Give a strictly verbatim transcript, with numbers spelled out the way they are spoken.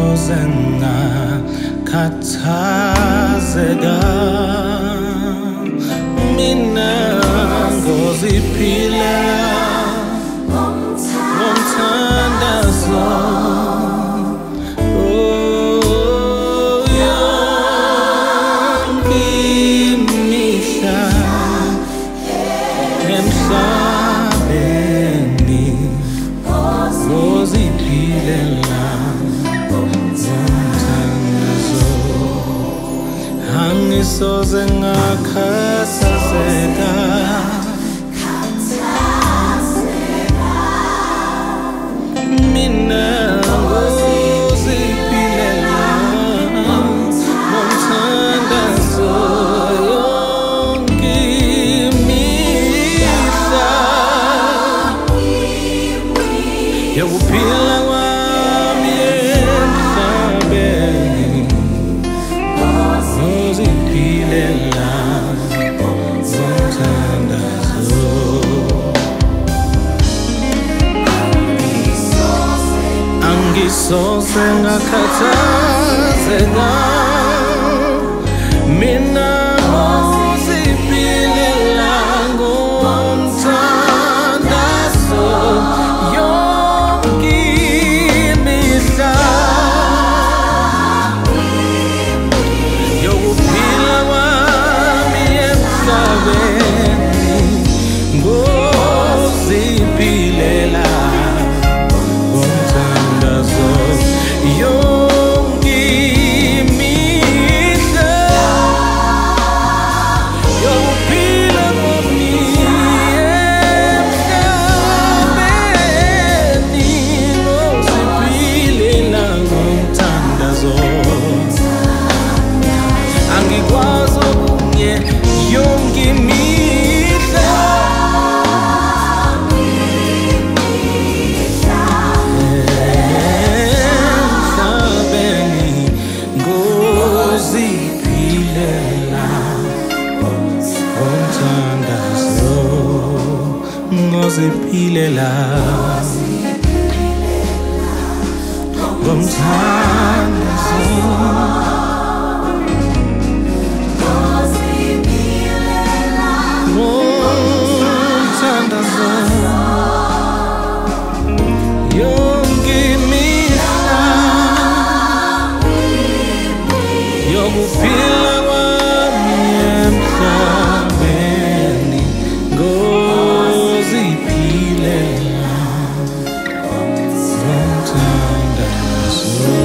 ngakhathazeka mina ngoziphilela ngomthandazo Angisoze ngakhathazeka mina ngoziphilela ngomthandazo yonke imihla yokuphila kwami emhlabeni ngoziphilela ngomthandazo angisoze ngakhathazeka mina ngoziphilela ngomthandazo yonke imihla yokuphila kwami emhlabeni ngoziphilela ngomthandazo yonke imihla yokuphila kwami emhlabeni ngoziphilela ngomthandazo angikwazi okunye yonke imihla emhlabeni ngoziphilela ngomthandazo ngoziphilela ngomthandazo yonke imihla yokuphila kwami emhlabeni ngoziphilela ngomthandazo.